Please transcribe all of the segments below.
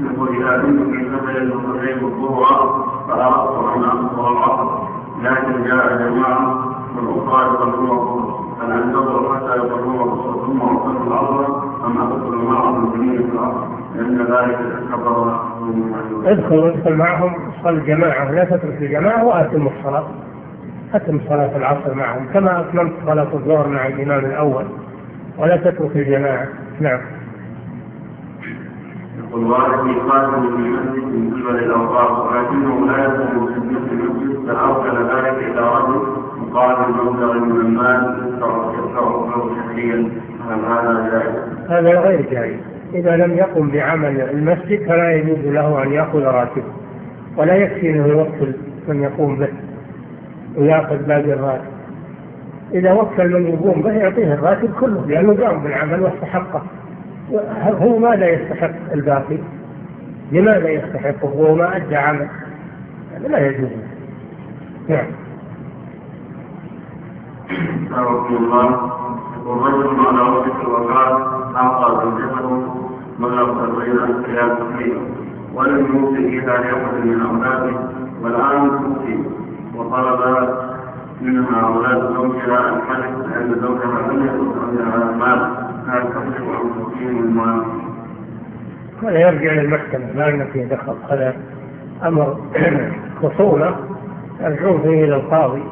يقول إذا كنت في سفر وصليت الظهر فأردت أن أقصر العصر لكن جاء جماعة من أخرى يصلون هل أنتظر حتى يصلون ثم أصلي العصر أم أدخل معهم جميع العصر لأن ذلك كبر. ادخل معهم صل الجماعة، لا تترك الجماعة وأتم الصلاة، أتم صلاة العصر معهم كما أتممت صلاة الظهر مع الإمام الأول، ولا تترك الجماعة. نعم. يقول وارد يقاتل في المسجد من قبل الأوقاف ولكنه لا يكون مسجد في المسجد فأوكل ذلك إلى رجل مقابل مبلغ من المال يدفع له شهريا، هل هذا جائز؟ هذا غير جائز. إذا لم يقم بعمل المسجد فلا يجوز له أن يأخذ راتب، ولا يكفي أنه يوكل من يقوم به ويأخذ باقي الراتب. إذا وكل من يقوم به يعطيه الراتب كله لأنه قام بالعمل واستحقه. هو ماذا يستحق الباقي؟ لماذا يستحقه وهو ما أدى عمل؟ هذا لا يجوز. نعم. رحمه الله. والرجل على وقت الوفاة أعطى زوجته مبلغ صغيرا خلال تقريبا ولم يوصي إلى لأحد من أولاده والآن توفي وطلب منها أولاد زوجها الحلف لأن زوجها لم يكن عندها المال، هل تصرف عن تقييم المال؟ هذا يرجع للمحكمة، لا أن فيه دخل، هذا أمر خصومة يرجعون فيه إلى القاضي.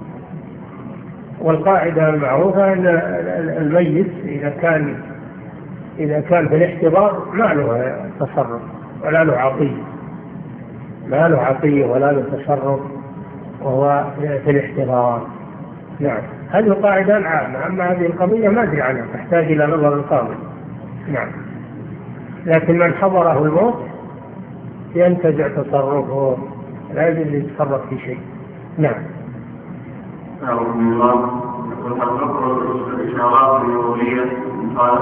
والقاعدة المعروفة أن الميت إذا كان في الاحتضار ما له تصرف ولا له عطية، ما له عطية ولا له تصرف وهو في الاحتضار. نعم. هذه قاعدة عامة، أما هذه القضية ما أدري عنها، تحتاج إلى نظر القاضي. نعم. لكن من حضره الموت ينتزع تصرفه، لا يجوز يتصرف في شيء. نعم. الله